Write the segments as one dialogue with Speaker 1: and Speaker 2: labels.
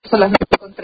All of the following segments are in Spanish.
Speaker 1: Son las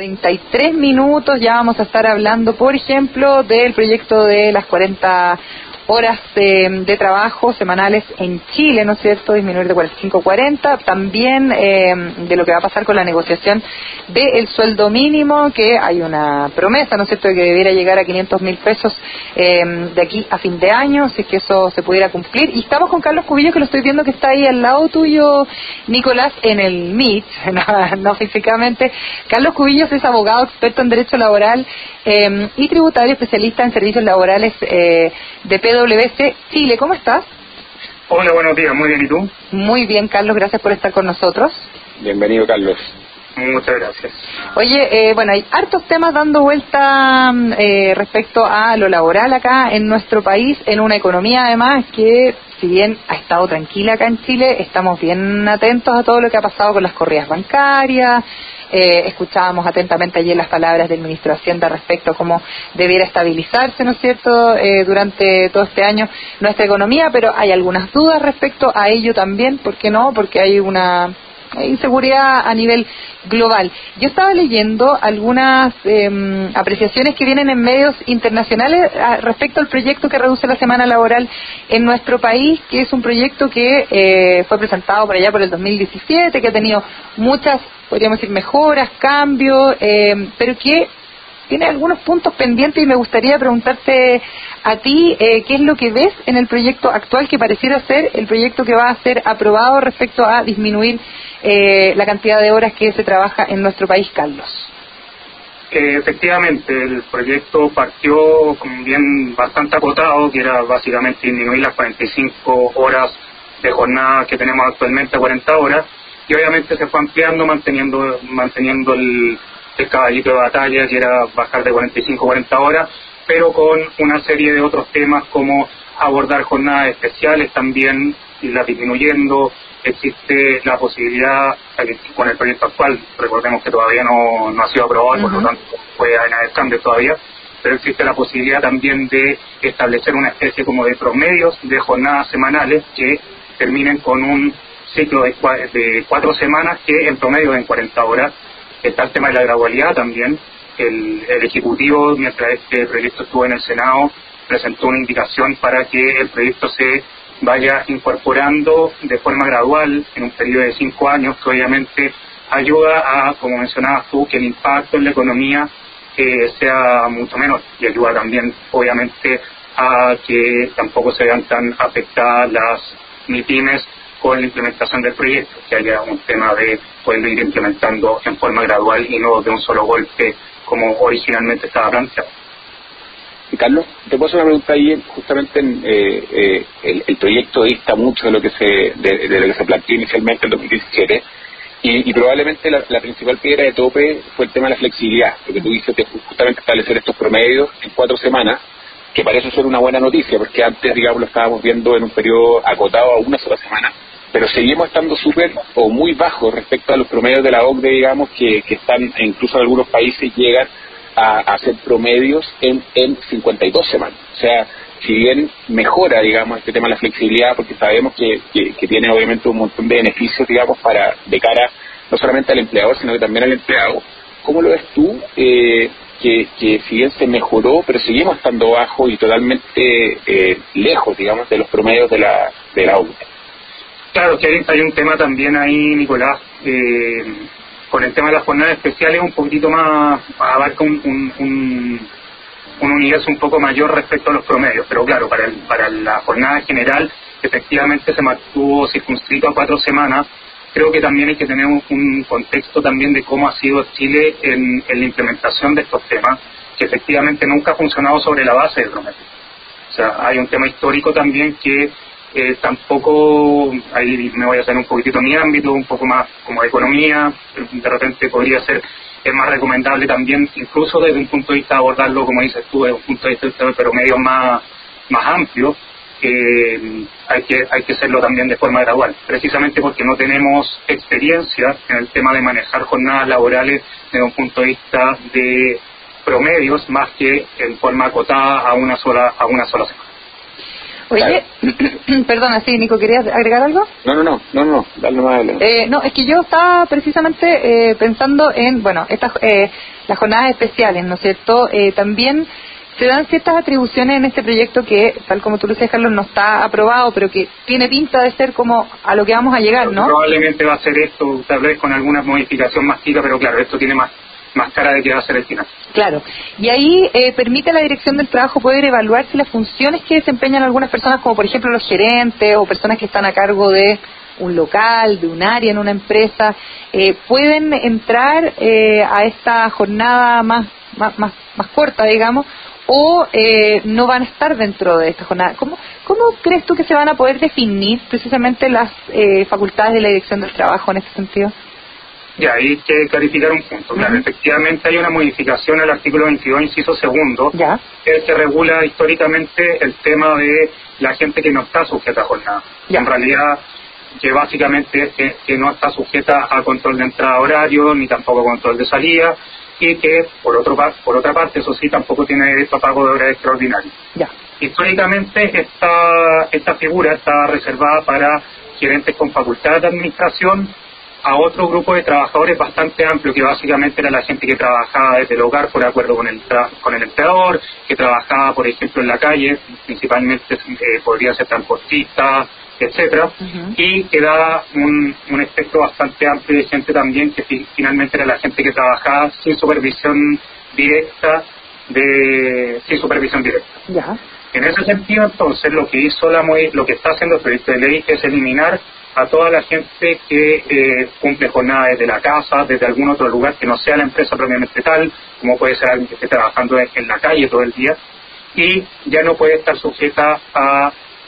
Speaker 1: 9:33. Ya vamos a estar hablando, por ejemplo, del proyecto de las 40 horas de trabajo semanales en Chile, ¿no es cierto?, disminuir de 45 a 40, también de lo que va a pasar con la negociación del sueldo mínimo, que hay una promesa, ¿no es cierto?, de que debiera llegar a 500.000 pesos de aquí a fin de año, si es que eso se pudiera cumplir. Y estamos con Carlos Cubillos, que lo estoy viendo que está ahí al lado tuyo, Nicolás, en el Meet, no físicamente. Carlos Cubillos es abogado experto en derecho laboral y tributario, especialista en servicios laborales de PwC Chile. ¿Cómo estás?
Speaker 2: Hola, buenos días. Muy bien, ¿y tú?
Speaker 1: Muy bien, Carlos, gracias por estar con nosotros.
Speaker 3: Bienvenido, Carlos.
Speaker 2: Muchas gracias.
Speaker 1: Oye, bueno, hay hartos temas dando vuelta respecto a lo laboral acá en nuestro país, en una economía además que, si bien ha estado tranquila acá en Chile, estamos bien atentos a todo lo que ha pasado con las corridas bancarias. Escuchábamos atentamente ayer las palabras del ministro de Hacienda respecto a cómo debiera estabilizarse, ¿no es cierto?, durante todo este año nuestra economía, pero hay algunas dudas respecto a ello también. ¿Por qué no? Porque hay una inseguridad a nivel global. Yo estaba leyendo algunas apreciaciones que vienen en medios internacionales respecto al proyecto que reduce la semana laboral en nuestro país, que es un proyecto que fue presentado por allá por el 2017, que ha tenido muchas, podríamos decir, mejoras, cambios, pero que tiene algunos puntos pendientes, y me gustaría preguntarte a ti qué es lo que ves en el proyecto actual, que pareciera ser el proyecto que va a ser aprobado respecto a disminuir la cantidad de horas que se trabaja en nuestro país, Carlos.
Speaker 2: Efectivamente, el proyecto partió con bien bastante acotado, que era básicamente disminuir las 45 horas de jornada que tenemos actualmente a 40 horas, y obviamente se fue ampliando, manteniendo el caballito de batalla, que era bajar de 45 a 40 horas, pero con una serie de otros temas como abordar jornadas especiales también, irlas disminuyendo. Existe la posibilidad, con el proyecto actual, recordemos que todavía no ha sido aprobado, por lo tanto puede haber cambios todavía, pero existe la posibilidad también de establecer una especie como de promedios de jornadas semanales que terminen con un ciclo de 4 semanas que en promedio den 40 horas. Está el tema de la gradualidad también. El Ejecutivo, mientras este proyecto estuvo en el Senado, presentó una indicación para que el proyecto se vaya incorporando de forma gradual en un periodo de 5 años, que obviamente ayuda a, como mencionabas tú, que el impacto en la economía sea mucho menor, y ayuda también, obviamente, a que tampoco se vean tan afectadas las MIPYMES con la implementación del proyecto, que haya un tema de poderlo ir implementando en forma gradual y no de un solo golpe como originalmente estaba planteado.
Speaker 3: Carlos, te puedo hacer una pregunta ahí. Justamente el proyecto dista mucho de lo que se planteó inicialmente en 2017, y probablemente la principal piedra de tope fue el tema de la flexibilidad, lo que tú dices de justamente establecer estos promedios en 4 semanas, que parece ser una buena noticia, porque antes, digamos, lo estábamos viendo en un periodo acotado a una sola semana, pero seguimos estando súper o muy bajos respecto a los promedios de la OCDE, digamos, que están, incluso en algunos países llegan a hacer promedios en 52 semanas. O sea, si bien mejora, digamos, este tema de la flexibilidad, porque sabemos que tiene obviamente un montón de beneficios, digamos, de cara no solamente al empleador, sino que también al empleado. ¿Cómo lo ves tú? Que si bien se mejoró, pero seguimos estando bajo y totalmente lejos, digamos, de los promedios de la OCDE.
Speaker 2: Claro, que hay un tema también ahí, Nicolás, con el tema de las jornadas especiales un poquitito más, abarca un universo un poco mayor respecto a los promedios, pero claro, para la jornada general efectivamente se mantuvo circunscrito a 4 semanas. Creo que también hay que tener un contexto también de cómo ha sido Chile en la implementación de estos temas, que efectivamente nunca ha funcionado sobre la base del promedio. O sea, hay un tema histórico también que tampoco, ahí me voy a hacer un poquitito mi ámbito, un poco más como de economía, de repente podría ser, es más recomendable también, incluso desde un punto de vista de abordarlo, como dices tú, desde un punto de vista de promedio más amplio. Hay que hacerlo también de forma gradual, precisamente porque no tenemos experiencia en el tema de manejar jornadas laborales desde un punto de vista de promedios, más que en forma acotada a una sola semana.
Speaker 1: Oye, perdona, sí, Nico, ¿querías agregar algo?
Speaker 3: No, dale más adelante.
Speaker 1: No, es que yo estaba precisamente pensando en, bueno, las jornadas especiales, ¿no es cierto? También se dan ciertas atribuciones en este proyecto que, tal como tú lo dices, Carlos, no está aprobado, pero que tiene pinta de ser como a lo que vamos a llegar, ¿no?
Speaker 2: Probablemente va a ser esto, tal vez con alguna modificación más chica, pero claro, esto tiene más cara de que va a ser el final.
Speaker 1: Claro, y ahí permite a la dirección del trabajo poder evaluar si las funciones que desempeñan algunas personas, como por ejemplo los gerentes o personas que están a cargo de un local, de un área en una empresa, pueden entrar a esta jornada más corta, digamos, o no van a estar dentro de esta jornada. ¿Cómo crees tú que se van a poder definir precisamente las facultades de la dirección del trabajo en este sentido?
Speaker 2: Ya, hay que clarificar un punto. Claro, efectivamente hay una modificación al artículo 22, inciso segundo, que regula históricamente el tema de la gente que no está sujeta a jornada. En realidad, que básicamente es que no está sujeta a control de entrada horario, ni tampoco a control de salida, y que, por otra parte, eso sí, tampoco tiene derecho a pago de horas extraordinarias. Históricamente, esta figura está reservada para gerentes con facultad de administración, a otro grupo de trabajadores bastante amplio, que básicamente era la gente que trabajaba desde el hogar por acuerdo con el empleador, que trabajaba, por ejemplo, en la calle, principalmente podría ser transportista, etcétera, y que daba un espectro bastante amplio de gente también que finalmente era la gente que trabajaba sin supervisión directa. En ese sentido, entonces, lo que está haciendo el proyecto de ley es eliminar a toda la gente que cumple jornada desde la casa, desde algún otro lugar que no sea la empresa propiamente tal, como puede ser alguien que esté trabajando en la calle todo el día, y ya no puede estar sujeta a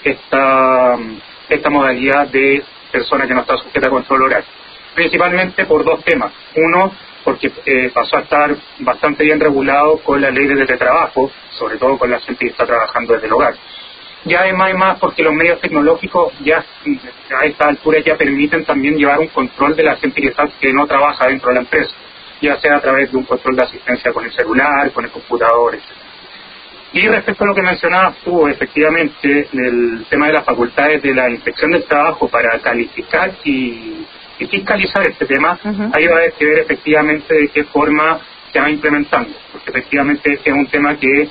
Speaker 2: esta modalidad de persona que no está sujeta a control horario. Principalmente por dos temas. Uno, porque pasó a estar bastante bien regulado con la ley de teletrabajo, sobre todo con la gente que está trabajando desde el hogar. Y además porque los medios tecnológicos ya a esta altura ya permiten también llevar un control de la gente que no trabaja dentro de la empresa, ya sea a través de un control de asistencia con el celular, con el computador, etc. Y respecto a lo que mencionabas tú, efectivamente, del tema de las facultades de la inspección del trabajo para calificar y fiscalizar este tema, ahí va a haber que ver efectivamente de qué forma se va implementando, porque efectivamente este es un tema que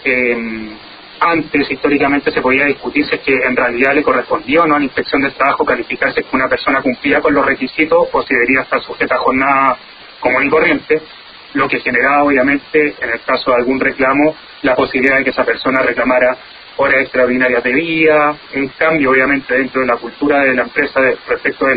Speaker 2: antes históricamente se podía discutir si es que en realidad le correspondía o no a la inspección del trabajo calificar si es que una persona cumplía con los requisitos o si debería estar sujeta a jornada común y corriente, lo que generaba obviamente en el caso de algún reclamo la posibilidad de que esa persona reclamara horas extraordinarias de día, un cambio obviamente dentro de la cultura de la empresa respecto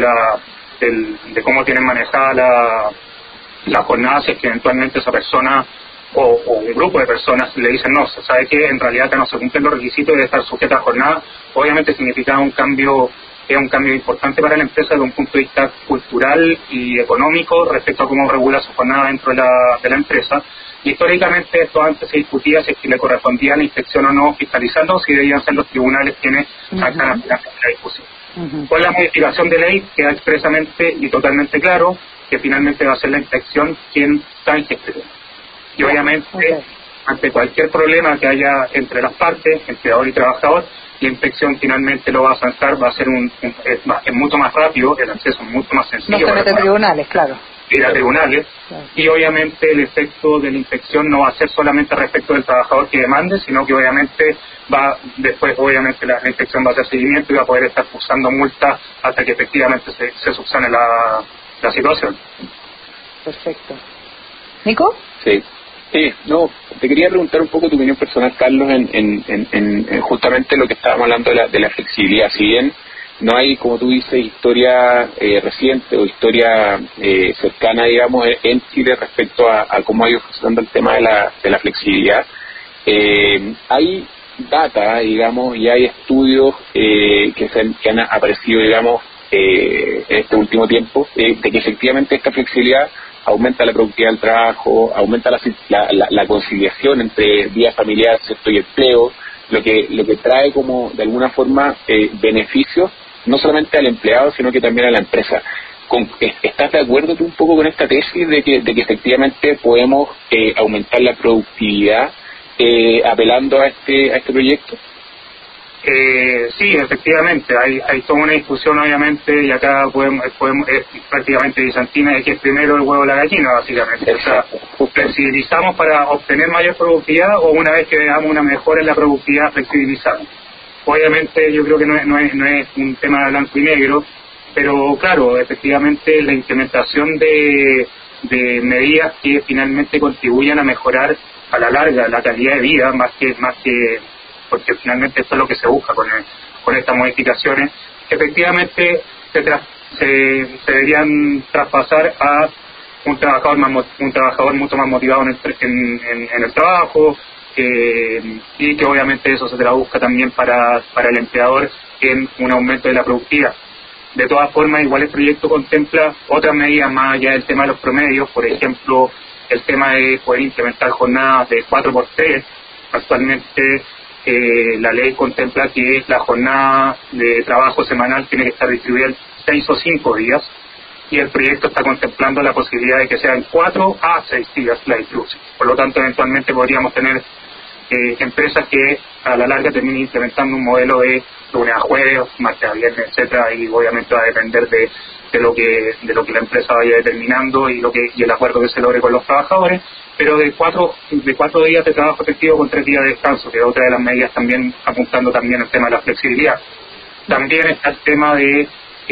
Speaker 2: de cómo tienen manejada la jornada, si es que eventualmente esa persona o un grupo de personas le dicen no, se sabe que en realidad acá no se cumplen los requisitos de estar sujeta a jornada, obviamente significa un cambio importante para la empresa desde un punto de vista cultural y económico respecto a cómo regula su jornada dentro de la empresa. Y históricamente esto antes se discutía si es que le correspondía la inspección o no fiscalizando, o si debían ser los tribunales quienes sacan la discusión. Con la modificación de ley queda expresamente y totalmente claro que finalmente va a ser la inspección quien sabe que esté. Y obviamente, ante cualquier problema que haya entre las partes, empleador y trabajador, la inspección finalmente lo va a zanjar, va a ser es mucho más rápido, el acceso es mucho más sencillo.
Speaker 1: No se mete a tribunales, claro.
Speaker 2: Ir a tribunales, y obviamente el efecto de la inspección no va a ser solamente respecto del trabajador que demande, sino que obviamente después la inspección va a hacer seguimiento y va a poder estar cursando multas hasta que efectivamente se subsane la situación.
Speaker 1: Perfecto. ¿Nico?
Speaker 3: Sí. No, te quería preguntar un poco tu opinión personal, Carlos, en justamente lo que estábamos hablando de la flexibilidad. Si bien no hay, como tú dices, historia reciente o historia cercana, digamos, en Chile respecto a cómo ha ido funcionando el tema de la flexibilidad, hay data, digamos, y hay estudios que han aparecido, digamos, en este último tiempo, de que efectivamente esta flexibilidad aumenta la productividad del trabajo, aumenta la conciliación entre vida familiar, ¿cierto?, y empleo, lo que trae como de alguna forma beneficios no solamente al empleado sino que también a la empresa. ¿Estás de acuerdo tú un poco con esta tesis de que efectivamente podemos aumentar la productividad apelando a este proyecto?
Speaker 2: Sí, efectivamente, hay toda una discusión obviamente, y acá es prácticamente bizantina, de que es primero el huevo o la gallina, básicamente. O sea, flexibilizamos para obtener mayor productividad, o una vez que veamos una mejora en la productividad, flexibilizamos. Obviamente yo creo que no es un tema de blanco y negro, pero claro, efectivamente la implementación de medidas que finalmente contribuyan a mejorar a la larga la calidad de vida, más que porque finalmente esto es lo que se busca con estas modificaciones, efectivamente se deberían traspasar a un trabajador mucho más motivado en el trabajo, y que obviamente eso se traduzca también para el empleador en un aumento de la productividad. De todas formas, igual el proyecto contempla otras medidas más allá del tema de los promedios, por ejemplo, el tema de poder implementar jornadas de 4x3. Actualmente la ley contempla que la jornada de trabajo semanal tiene que estar distribuida en 6 o 5 días, y el proyecto está contemplando la posibilidad de que sean 4 a 6 días la distribución. Por lo tanto, eventualmente podríamos tener empresas que a la larga terminen implementando un modelo de lunes a jueves, martes a viernes, etcétera, y obviamente va a depender de lo que la empresa vaya determinando y el acuerdo que se logre con los trabajadores, pero de cuatro días de trabajo efectivo con 3 días de descanso, que es otra de las medidas también apuntando también al tema de la flexibilidad. También está el tema de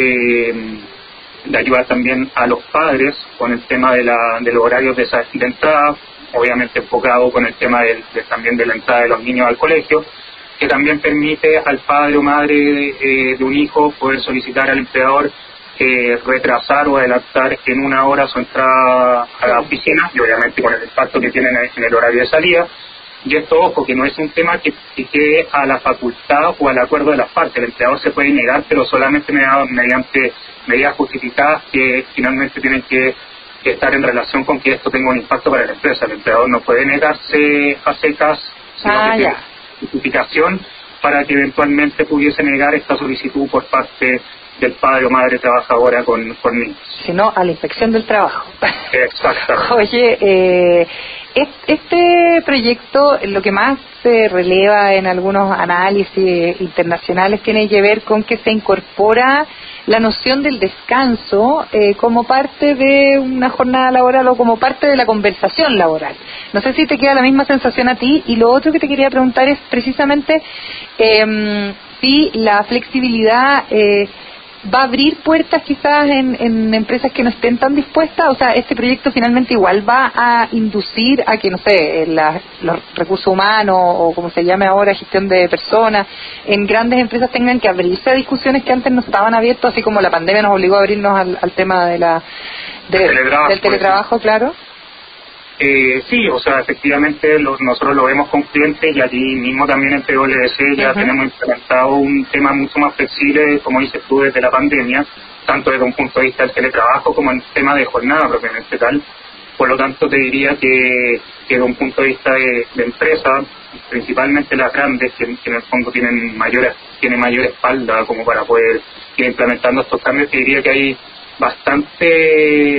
Speaker 2: ayudar también a los padres con el tema de los horarios de entrada, obviamente enfocado con el tema también de la entrada de los niños al colegio, que también permite al padre o madre de un hijo poder solicitar al empleador retrasar o adelantar en 1 hora su entrada a la oficina, y obviamente con el impacto que tienen en el horario de salida. Y esto, ojo, que no es un tema que quede a la facultad o al acuerdo de las partes. El empleador se puede negar, pero solamente mediante medidas justificadas que finalmente tienen que estar en relación con que esto tenga un impacto para la empresa. El empleador no puede negarse a secas, sino que tiene justificación para que eventualmente pudiese negar esta solicitud por parte del padre o madre trabajadora con niños.
Speaker 1: Sino a la inspección del trabajo.
Speaker 2: Exacto.
Speaker 1: Oye, este proyecto, lo que más se releva en algunos análisis internacionales, tiene que ver con que se incorpora la noción del descanso como parte de una jornada laboral o como parte de la conversación laboral. No sé si te queda la misma sensación a ti. Y lo otro que te quería preguntar es precisamente si la flexibilidad va a abrir puertas quizás en empresas que no estén tan dispuestas. O sea, este proyecto finalmente igual va a inducir a que, no sé, los recursos humanos, o como se llame ahora, gestión de personas, en grandes empresas tengan que abrirse a discusiones que antes no estaban abiertas, así como la pandemia nos obligó a abrirnos al tema del teletrabajo, claro.
Speaker 2: Sí, o sea, efectivamente nosotros lo vemos con clientes, y allí mismo también en PwC ya tenemos implementado un tema mucho más flexible, como dices tú, desde la pandemia, tanto desde un punto de vista del teletrabajo como en tema de jornada propiamente tal. Por lo tanto, te diría que desde un punto de vista de empresa, principalmente las grandes, que en el fondo tienen mayor espalda como para poder ir implementando estos cambios, te diría que hay bastante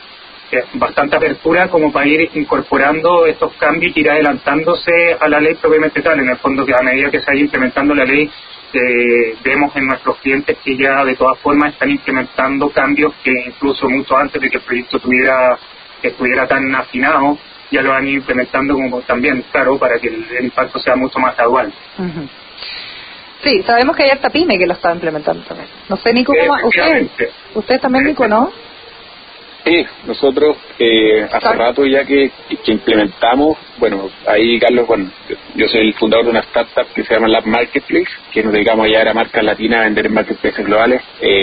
Speaker 2: apertura como para ir incorporando estos cambios y ir adelantándose a la ley propiamente tal. En el fondo, que a medida que se vaya implementando la ley, vemos en nuestros clientes que ya de todas formas están implementando cambios que incluso mucho antes de que el proyecto estuviera tan afinado, ya lo van implementando, como también, claro, para que el impacto sea mucho más gradual.
Speaker 1: Sí, sabemos que hay harta pyme que lo está implementando también. No sé, Nico, ¿cómo? ¿Usted también, Nico, no?
Speaker 3: Sí, nosotros hace rato ya que implementamos, bueno, ahí Carlos, yo soy el fundador de una startup que se llama Lab Marketplace, que nos dedicamos a llevar a marcas latinas a vender en marketplaces globales.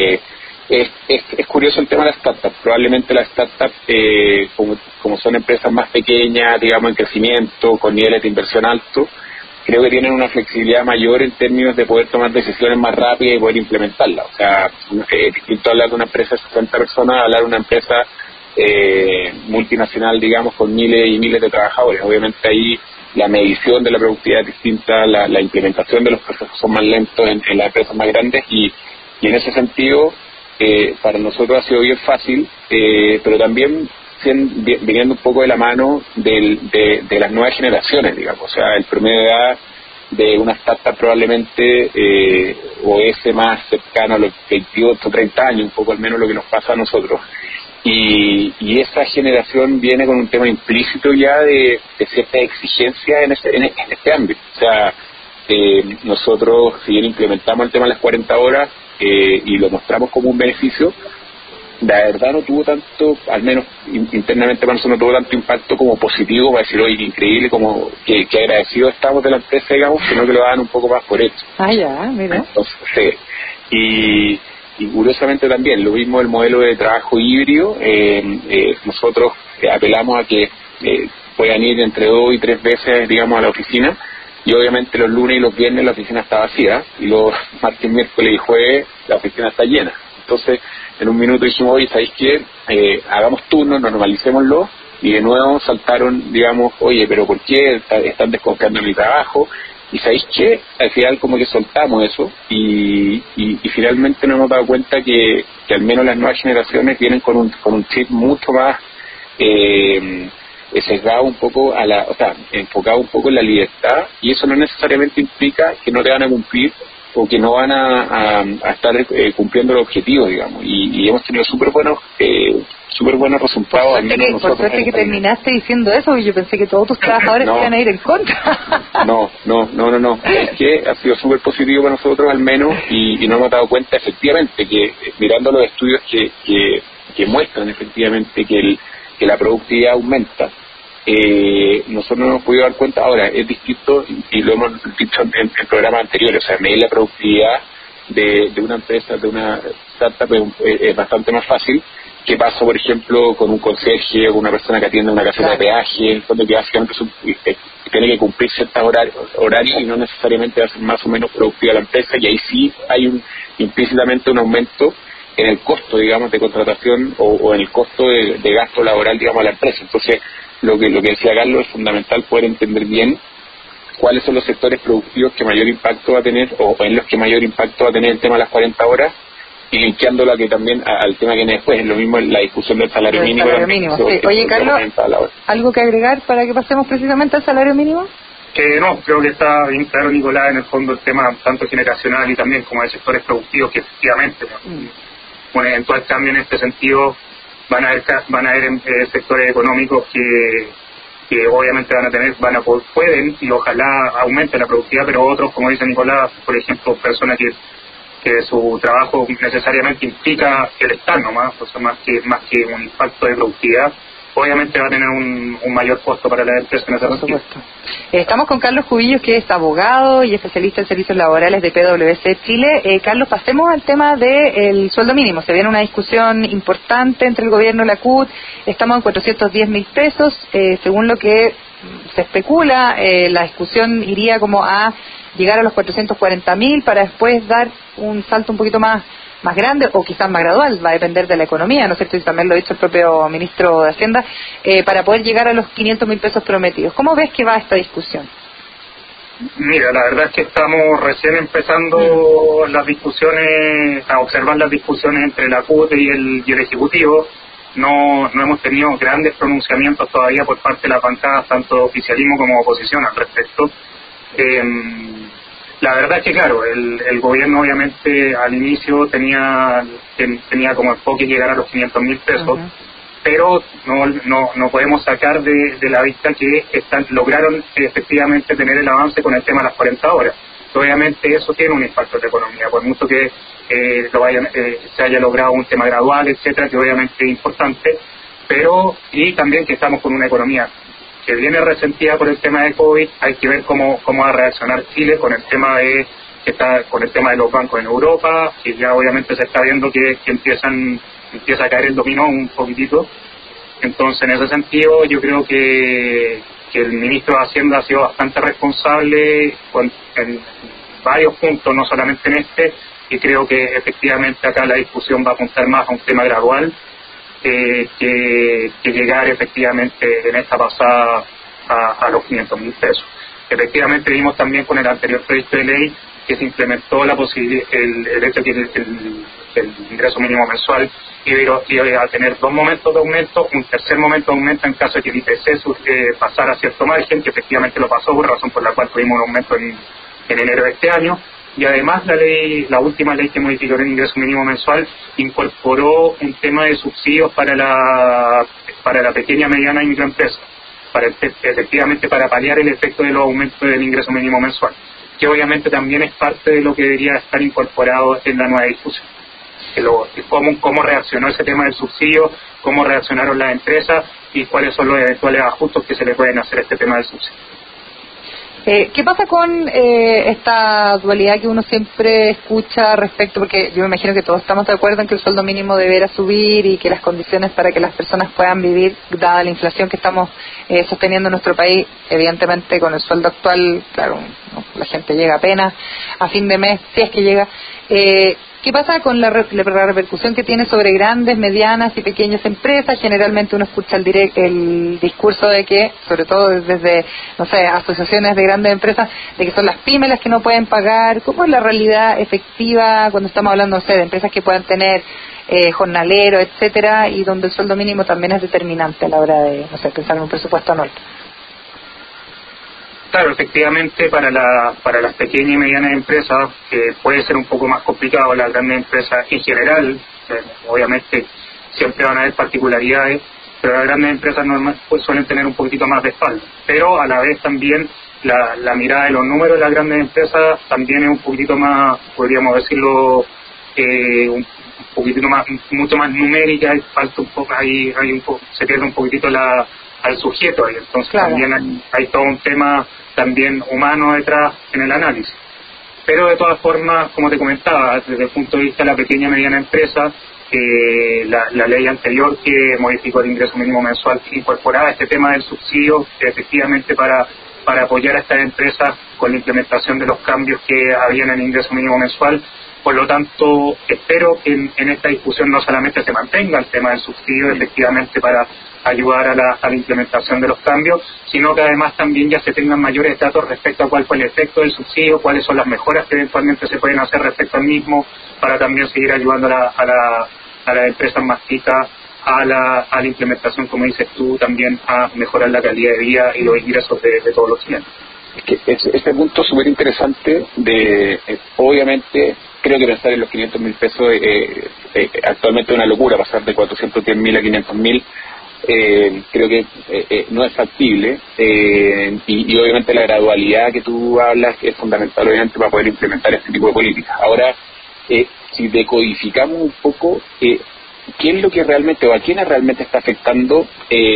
Speaker 3: Es curioso el tema de las startups. Probablemente las startups, como son empresas más pequeñas, digamos, en crecimiento, con niveles de inversión altos, creo que tienen una flexibilidad mayor en términos de poder tomar decisiones más rápidas y poder implementarlas. O sea, es distinto hablar de una empresa de 60 personas a hablar de una empresa multinacional, digamos, con miles y miles de trabajadores. Obviamente ahí la medición de la productividad es distinta, la implementación de los procesos son más lentos en las empresas más grandes, y en ese sentido para nosotros ha sido bien fácil, pero también viniendo un poco de la mano de las nuevas generaciones, digamos. O sea, el promedio de edad de una startup probablemente OS más cercano a los 28, 30 años, un poco al menos lo que nos pasa a nosotros. Y esa generación viene con un tema implícito ya de cierta exigencia en este ámbito. O sea, nosotros, si bien implementamos el tema de las 40 horas y lo mostramos como un beneficio, la verdad no tuvo tanto, al menos internamente para nosotros, no tuvo tanto impacto como positivo para decir, oye, increíble, como que agradecidos estamos de la empresa, digamos, sino que lo daban un poco más por hecho.
Speaker 1: Ah, ya, mira.
Speaker 3: Entonces, y curiosamente también, lo mismo el modelo de trabajo híbrido, nosotros apelamos a que puedan ir entre 2 y 3 veces, digamos, a la oficina, y obviamente los lunes y los viernes la oficina está vacía, y los martes, miércoles y jueves la oficina está llena. Entonces, en un minuto dijimos, oye, ¿sabéis qué? Hagamos turnos, normalicémoslo, y de nuevo saltaron, digamos, oye, pero ¿por qué están desconfiando en mi trabajo? Y ¿sabéis qué? Al final como que soltamos eso, y finalmente nos hemos dado cuenta que al menos las nuevas generaciones vienen con un chip mucho más sesgado un poco o sea, enfocado un poco en la libertad, y eso no necesariamente implica que no te van a cumplir o que no van a estar cumpliendo los objetivos, digamos, y hemos tenido súper buenos resultados, al menos nosotros.
Speaker 1: Por suerte que terminaste diciendo eso, y yo pensé que todos tus trabajadores iban a ir en contra.
Speaker 3: No, es que ha sido súper positivo para nosotros al menos, y nos hemos dado cuenta efectivamente que mirando los estudios que muestran efectivamente que la productividad aumenta, nosotros no hemos podido dar cuenta. Ahora es distinto, y lo hemos dicho en programas anteriores, o sea, medir la productividad de una empresa, de una startup es bastante más fácil que pasa, por ejemplo, con un conserje o con una persona que atiende una caseta de peaje, donde que básicamente tiene que cumplir ciertos horarios y no necesariamente va a ser más o menos productiva la empresa, y ahí sí hay implícitamente un aumento en el costo, digamos, de contratación o en el costo de gasto laboral, digamos, a la empresa. Entonces, lo que decía Carlos, es fundamental poder entender bien cuáles son los sectores productivos que mayor impacto va a tener, o en los que mayor impacto va a tener el tema de las 40 horas, y linkeándolo a que también al tema que viene después, es lo mismo en la discusión del salario mínimo.
Speaker 1: Sí. Oye, Carlos, ¿algo que agregar para que pasemos precisamente al salario mínimo?
Speaker 2: Que no, creo que está bien claro, Nicolás, en el fondo el tema tanto generacional y también como de sectores productivos, que efectivamente un eventual cambio en este sentido van a haber sectores económicos que obviamente pueden y ojalá aumente la productividad, pero otros, como dice Nicolás, por ejemplo, personas que su trabajo necesariamente implica el estar nomás, o sea, más que un impacto de productividad, obviamente va a tener un mayor costo para la empresa en ese sentido.
Speaker 1: Estamos con Carlos Cubillos, que es abogado y especialista en servicios laborales de PwC Chile. Carlos, pasemos al tema del sueldo mínimo. Se viene una discusión importante entre el gobierno y la CUT. Estamos en 410.000 pesos. Según lo que se especula, la discusión iría como a llegar a los 440.000 para después dar un salto un poquito más grande o quizás más gradual, va a depender de la economía, ¿no es cierto? Y también lo ha dicho el propio ministro de Hacienda, para poder llegar a los 500.000 pesos prometidos. ¿Cómo ves que va esta discusión?
Speaker 2: Mira, la verdad es que estamos recién empezando las discusiones, a observar las discusiones entre la CUT y el Ejecutivo. No hemos tenido grandes pronunciamientos todavía por parte de las bancadas, tanto oficialismo como oposición al respecto. La verdad es que, claro, el gobierno obviamente al inicio tenía como enfoque llegar a los 500.000 pesos, pero no podemos sacar de la vista que lograron efectivamente tener el avance con el tema de las 40 horas. Obviamente eso tiene un impacto en la economía, por mucho que se haya logrado un tema gradual, etcétera, que obviamente es importante, y también que estamos con una economía que viene resentida por el tema de COVID. Hay que ver cómo va a reaccionar Chile con el tema de los bancos en Europa, que ya obviamente se está viendo que empieza a caer el dominó un poquitito. Entonces, en ese sentido, yo creo que el ministro de Hacienda ha sido bastante responsable en varios puntos, no solamente en este, y creo que efectivamente acá la discusión va a apuntar más a un tema gradual, que llegar efectivamente en esta pasada a los 500.000 pesos. Efectivamente vimos también con el anterior proyecto de ley que se implementó la posibilidad, el hecho de que el ingreso mínimo mensual iba a tener 2 momentos de aumento, un tercer momento de aumento en caso de que el IPC pasara a cierto margen, que efectivamente lo pasó, por razón por la cual tuvimos un aumento en enero de este año. Y además la última ley que modificó el ingreso mínimo mensual incorporó un tema de subsidios para la pequeña, mediana y microempresa, efectivamente para paliar el efecto de los aumentos del ingreso mínimo mensual, que obviamente también es parte de lo que debería estar incorporado en la nueva discusión. Cómo reaccionó ese tema del subsidio, cómo reaccionaron las empresas y cuáles son los eventuales ajustes que se le pueden hacer a este tema del subsidio.
Speaker 1: ¿Qué pasa con esta dualidad que uno siempre escucha respecto, porque yo me imagino que todos estamos de acuerdo en que el sueldo mínimo deberá subir y que las condiciones para que las personas puedan vivir, dada la inflación que estamos sosteniendo en nuestro país, evidentemente con el sueldo actual, claro, la gente llega apenas a fin de mes, si es que llega. ¿Qué pasa con la repercusión que tiene sobre grandes, medianas y pequeñas empresas? Generalmente uno escucha el discurso de que, sobre todo desde, no sé, asociaciones de grandes empresas, de que son las pymes las que no pueden pagar. ¿Cómo es la realidad efectiva cuando estamos hablando, no sé, de empresas que puedan tener jornalero, etcétera, y donde el sueldo mínimo también es determinante a la hora de, no sé, pensar en un presupuesto anual?
Speaker 2: Claro, efectivamente para las pequeñas y medianas empresas puede ser un poco más complicado. Las grandes empresas en general, obviamente siempre van a haber particularidades, pero las grandes empresas normales suelen tener un poquitito más de espalda. Pero a la vez también la mirada de los números de las grandes empresas también es un poquitito más, podríamos decirlo, un poquitito más, mucho más numérica, falta un poco, se pierde un poquitito al sujeto ahí. Entonces claro, también hay todo un tema también humano detrás en el análisis. Pero de todas formas, como te comentaba, desde el punto de vista de la pequeña y mediana empresa, la ley anterior que modificó el ingreso mínimo mensual incorporaba este tema del subsidio efectivamente para apoyar a estas empresas con la implementación de los cambios que había en el ingreso mínimo mensual. Por lo tanto, espero que en esta discusión no solamente se mantenga el tema del subsidio efectivamente para ayudar a la implementación de los cambios, sino que además también ya se tengan mayores datos respecto a cuál fue el efecto del subsidio, cuáles son las mejoras que eventualmente se pueden hacer respecto al mismo, para también seguir ayudando a las empresas más chicas a la implementación, como dices tú, también a mejorar la calidad de vida y los ingresos de todos los chilenos.
Speaker 3: Es que este punto es súper interesante obviamente creo que pensar en los 500.000 pesos actualmente es una locura, pasar de 410.000 a 500.000 creo que no es factible y obviamente la gradualidad que tú hablas es fundamental obviamente para poder implementar este tipo de políticas. Ahora, si decodificamos un poco ¿qué es lo que realmente o a quiénes realmente está afectando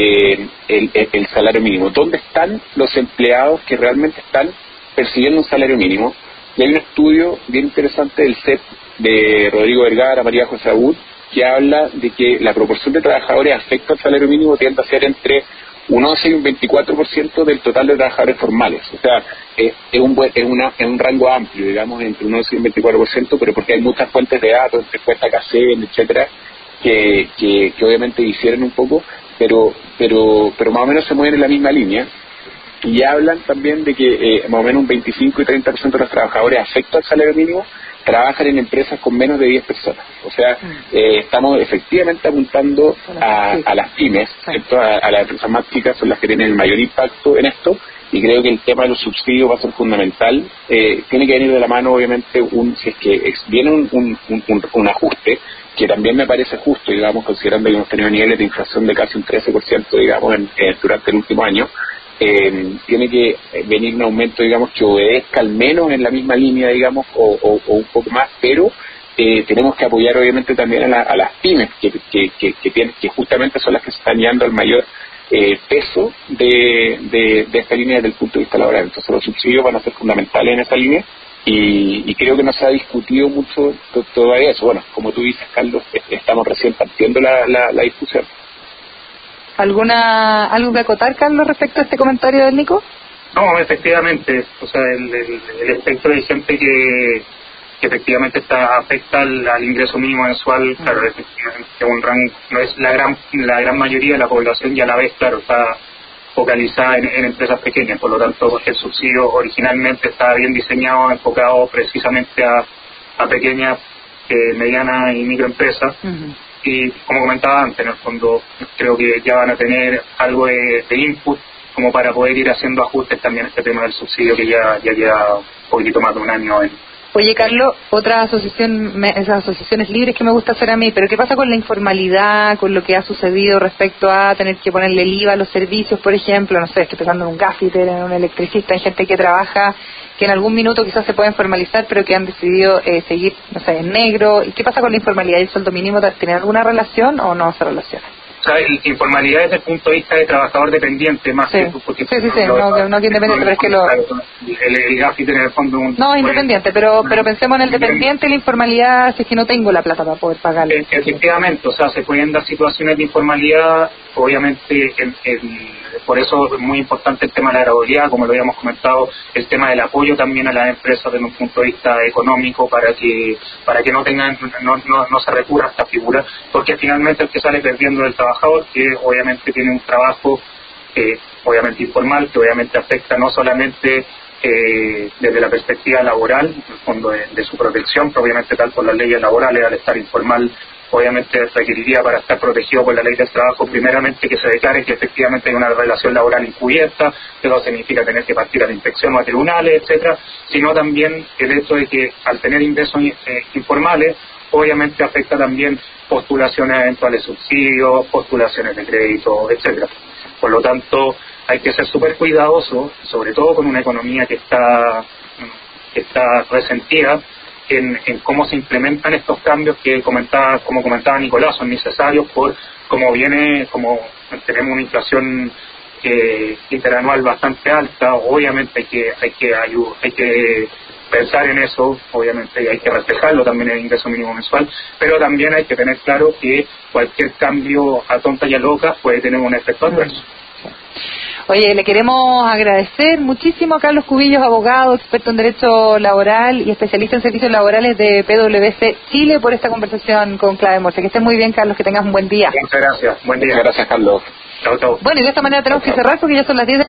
Speaker 3: el salario mínimo? ¿Dónde están los empleados que realmente están percibiendo un salario mínimo? Y hay un estudio bien interesante del CEP de Rodrigo Vergara, María José Abud, que habla de que la proporción de trabajadores afecta al salario mínimo tiende a ser entre un 11 y un 24% del total de trabajadores formales. O sea, es un rango amplio, digamos, entre un 11 y un 24%, pero porque hay muchas fuentes de datos, entre cuenta CACEN, etcétera, que obviamente difieren un poco, pero más o menos se mueven en la misma línea. Y hablan también de que más o menos un 25 y 30% de los trabajadores afecto al salario mínimo trabajan en empresas con menos de 10 personas. O sea, estamos efectivamente apuntando a las pymes, ¿cierto? A las empresas más chicas son las que tienen el mayor impacto en esto, y creo que el tema de los subsidios va a ser fundamental. Tiene que venir de la mano, obviamente, si es que viene un ajuste, que también me parece justo, digamos, considerando que hemos tenido niveles de inflación de casi un 13%, digamos, durante el último año. Tiene que venir un aumento, digamos, que obedezca al menos en la misma línea, digamos, o un poco más, pero tenemos que apoyar obviamente también a las pymes que justamente son las que se están llevando al mayor peso de esta línea desde el punto de vista laboral. Entonces los subsidios van a ser fundamentales en esa línea y creo que no se ha discutido mucho todavía eso. Bueno, como tú dices, Carlos, estamos recién partiendo la discusión.
Speaker 1: ¿Algo que acotar, Carlos, respecto a este comentario del Nico?
Speaker 2: No, efectivamente, o sea, el espectro de gente que efectivamente afecta al ingreso mínimo mensual, claro, efectivamente un rango, no es la gran mayoría de la población, y a la vez, claro, está focalizada en empresas pequeñas. Por lo tanto, el subsidio originalmente estaba bien diseñado, enfocado precisamente a pequeñas, medianas y microempresas. Y como comentaba antes, en el fondo creo que ya van a tener algo de input como para poder ir haciendo ajustes también a este tema del subsidio que ya lleva un poquitito más de un año en.
Speaker 1: Oye, Carlos, otra asociación, esas asociaciones libres que me gusta hacer a mí, pero ¿qué pasa con la informalidad, con lo que ha sucedido respecto a tener que ponerle el IVA a los servicios, por ejemplo? No sé, estoy pensando en un gaffiter, en un electricista, en gente que trabaja, que en algún minuto quizás se pueden formalizar, pero que han decidido seguir, no sé, en negro. ¿Y qué pasa con la informalidad y el sueldo mínimo? ¿Tiene alguna relación o no se relaciona?
Speaker 2: O sea, informalidad desde el punto de vista de trabajador dependiente más que tú, porque
Speaker 1: sí, no que independiente, pero es que
Speaker 2: el gaffiter en el fondo
Speaker 1: no, independiente, pero pensemos en el dependiente y la informalidad si es que no tengo la plata para poder pagarle.
Speaker 2: Efectivamente, o sea, se pueden dar situaciones de informalidad, obviamente, por eso es muy importante el tema de la gradualidad, como lo habíamos comentado, el tema del apoyo también a las empresas desde un punto de vista económico para que no tengan, no se recurra a esta figura, porque finalmente el que sale perdiendo el trabajador, que obviamente tiene un trabajo obviamente informal, que obviamente afecta no solamente desde la perspectiva laboral, en el fondo de su protección, pero obviamente tal por las leyes laborales, al estar informal, obviamente requeriría para estar protegido por la ley del trabajo, primeramente que se declare que efectivamente hay una relación laboral encubierta, que no significa tener que partir a la inspección o a tribunales, etcétera, sino también el hecho de que al tener ingresos informales, obviamente afecta también postulaciones a eventuales subsidios, postulaciones de crédito, etcétera. Por lo tanto, hay que ser súper cuidadoso, sobre todo con una economía que está resentida, en cómo se implementan estos cambios que como comentaba Nicolás, son necesarios por como tenemos una inflación interanual bastante alta. Obviamente hay que pensar en eso, obviamente hay que reflejarlo también en el ingreso mínimo mensual, pero también hay que tener claro que cualquier cambio a tonta y a loca puede tener un efecto adverso.
Speaker 1: Oye, le queremos agradecer muchísimo a Carlos Cubillos, abogado, experto en Derecho Laboral y especialista en servicios laborales de PwC Chile, por esta conversación con Clave Morse. Que esté muy bien, Carlos, que tengas un buen día.
Speaker 2: Muchas gracias, buen día.
Speaker 3: Muchas gracias, Carlos.
Speaker 2: Chao.
Speaker 1: Bueno, y de esta manera tenemos que cerrar porque ya son las 10 de